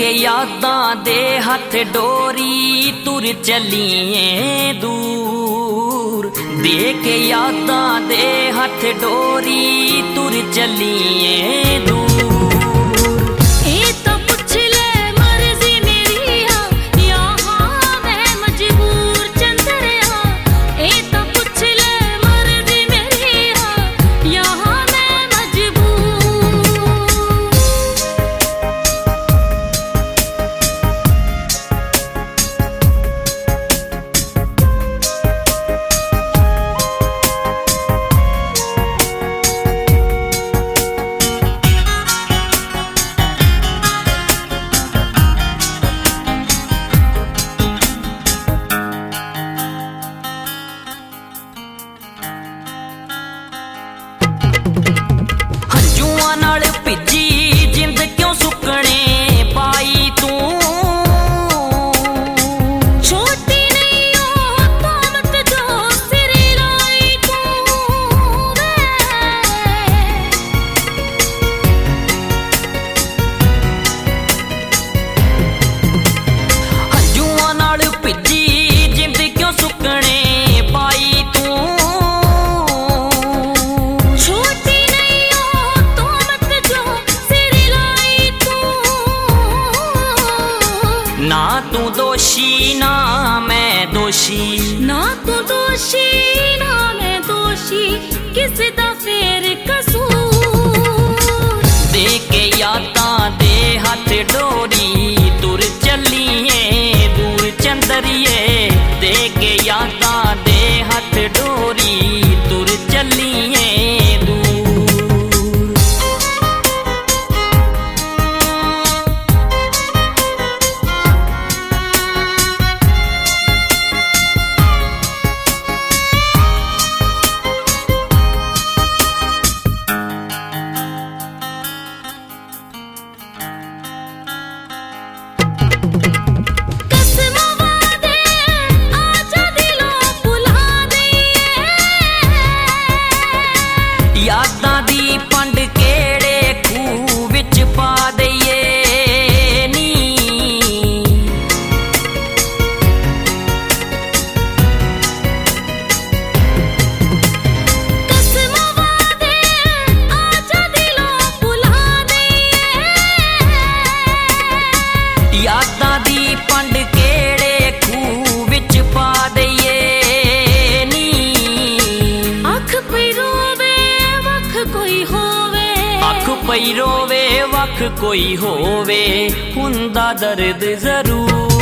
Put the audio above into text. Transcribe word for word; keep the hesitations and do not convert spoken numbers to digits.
के यादां दे हथ डोरी तुर चलिए दूर। दे के यादां दे हथ डोरी तुर चलिए दूर। नाल भिजी जिंद क्यों सुकने पाई तू। छोटी नहीं हो तो मत जो सिर लाई तू। हंजुआं नाल भिजी जिंद क्यों सुकने पाई तू। ना तू दोषी ना मैं दोषी। ना तू दोषी ना मैं दोषी किस दा फेर कसूर। दे के यादां दे हथ डोरी तुर चलिए दूर चंदरिए। दे के यादां दे हथ डोरी तुर चलिए दूर। यादां दी पंड केड़े खूह विच पा दईए नी। कसम वादे आजा दिलों भुला दईए। यादां दी पंड केड़े खूह विच पा दईए नी। अख पैरो कोई होवे अख पई रोवे वख कोई होवे हुंदा दर्द जरूर।